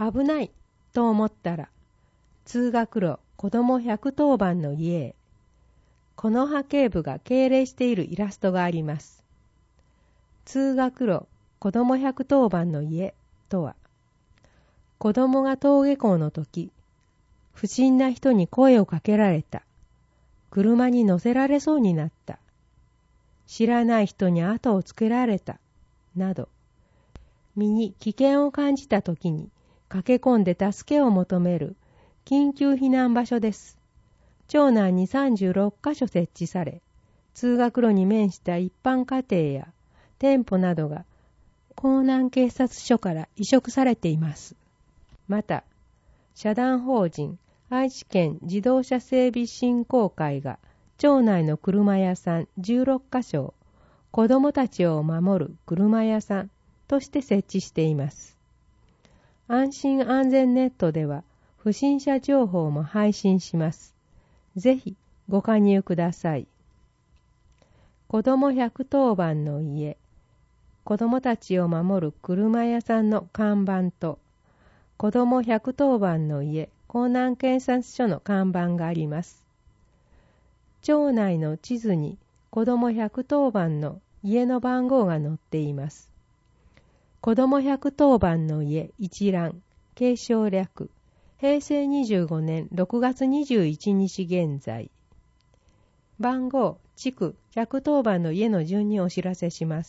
危ないと思ったら、通学路子ども110番の家へ。この波形部が敬礼しているイラストがあります。通学路子ども110番の家とは、子どもが登下校の時、不審な人に声をかけられた。車に乗せられそうになった。知らない人に後をつけられた。など、身に危険を感じた時に駆け込んで助けを求める緊急避難場所です。町内に36カ所設置され、通学路に面した一般家庭や店舗などが江南警察署から移植されています。また、社団法人愛知県自動車整備振興会が町内の車屋さん16カ所を子どもたちを守る車屋さんとして設置しています。安心安全ネットでは不審者情報も配信します。ぜひご加入ください。子ども110番の家、子どもたちを守る車屋さんの看板と、子ども110番の家、江南警察署の看板があります。町内の地図に子ども110番の家の番号が載っています。子ども110番の家一覧、継承略、平成25年6月21日現在。番号、地区、110番の家の順にお知らせします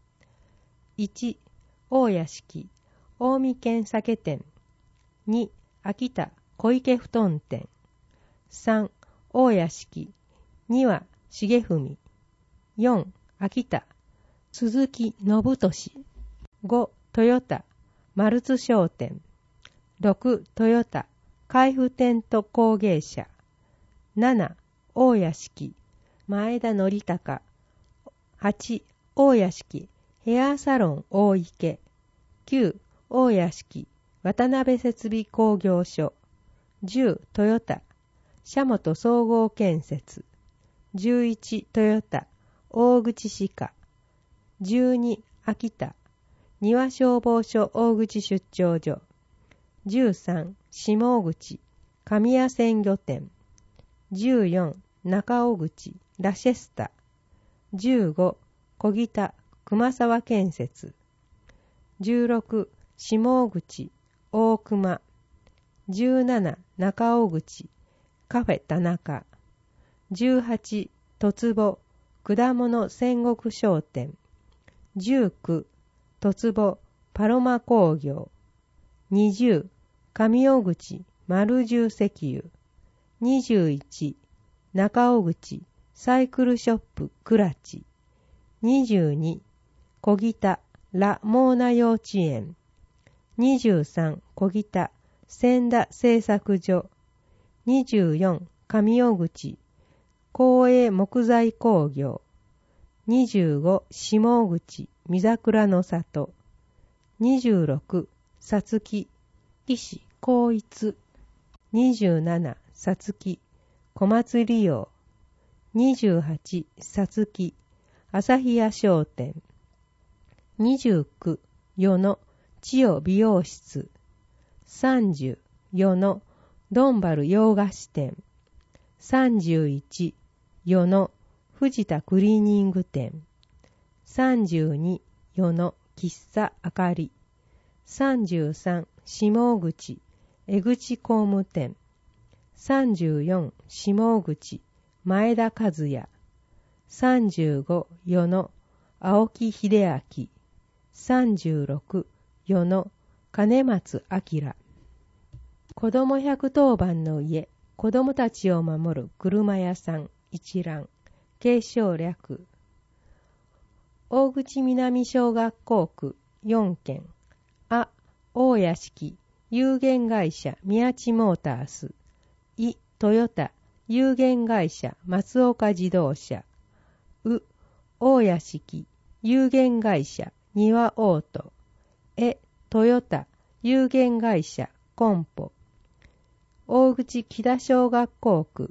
。1、大屋敷、近江県酒店。2、秋田、小池布団店。3、大屋敷、2は重文。4、秋田、鈴木信俊。5、トヨタ、丸津商店。6、トヨタ、海部店と工芸社。7、大屋敷、前田則孝。8、大屋敷、ヘアサロン大池。9、大屋敷、渡辺設備工業所。10、トヨタ、社本総合建設。11、トヨタ、大口歯科。12、秋田、庭消防署大口出張所。13、下口、神谷鮮魚店。14、中尾口、ラシェスタ。15、小北、熊沢建設。16、下口、大熊。17、中尾口、カフェ田中。18、戸坪、果物戦国商店。19、戸坪、パロマ工業。20、上尾口、丸十石油。21、中尾口、サイクルショップ、クラチ。22、小北、ラ・モーナ幼稚園。23、小北、千田製作所。24、上尾口、光栄木材工業。25、下口、三桜の里。26、さつき、石光一。27、さつき、小松利用。28、さつき、朝日屋商店。29、与野、千代美容室。30、与野、ドンバル洋菓子店。31、与野、藤田クリーニング店。32、与野、喫茶あかり。33、下口、江口工務店。34、下口、前田和也。35、与野、青木秀明。36、与野、金松明。子ども110番の家、子どもたちを守る車屋さん一覧、継承略。大口南小学校区4軒。あ、大屋敷、有限会社宮地モータース。い、トヨタ、有限会社松岡自動車。う、大屋敷、有限会社庭オート。え、トヨタ、有限会社コンポ。大口木田小学校区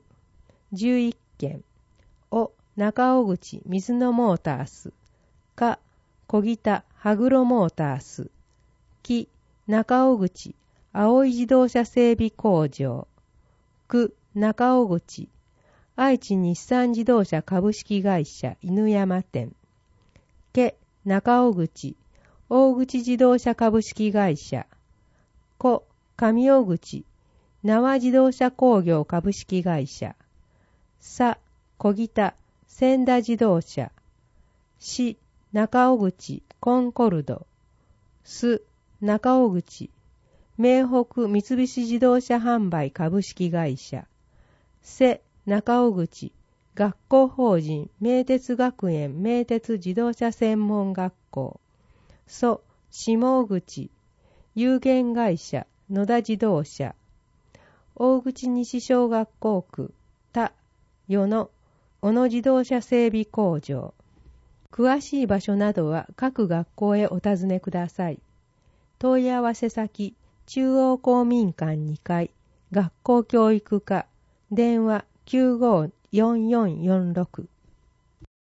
11軒。お、中尾口水野モータース。か、小北羽黒モータース。き、中尾口青い自動車整備工場。区中尾口、愛知日産自動車株式会社犬山店。け中尾口、大口自動車株式会社。こ上尾口、縄自動車工業株式会社。さ小北、千田自動車。し中尾口、コンコルド。す中尾口、名北三菱自動車販売株式会社。せ中尾口、学校法人名鉄学園名鉄自動車専門学校。そ下尾口、有限会社野田自動車。大口西小学校区田与野小野自動車整備工場。詳しい場所などは各学校へお尋ねください。問い合わせ先、中央公民館2階、学校教育課、電話954446